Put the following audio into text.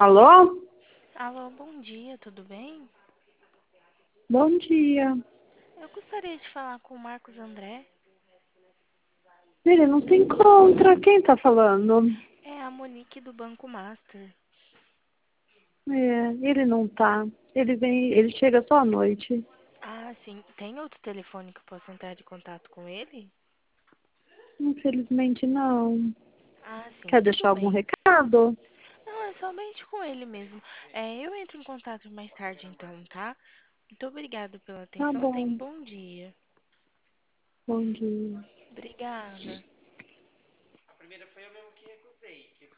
Alô? Alô, bom dia, tudo bem? Bom dia. Eu gostaria de falar com o Marcos André. Ele não se encontra. Quem tá falando? É a Monique do Banco Master. Ele não tá. Ele chega só à noite. Ah, sim. Tem outro telefone que eu possa entrar em contato com ele? Infelizmente não. Ah, sim, Quer tudo deixar algum bem. recado? Não, é somente com ele mesmo. Eu entro em contato mais tarde então, tá? Muito obrigada pela Tá atenção. Tenha um bom. bom dia. Bom dia. Obrigada.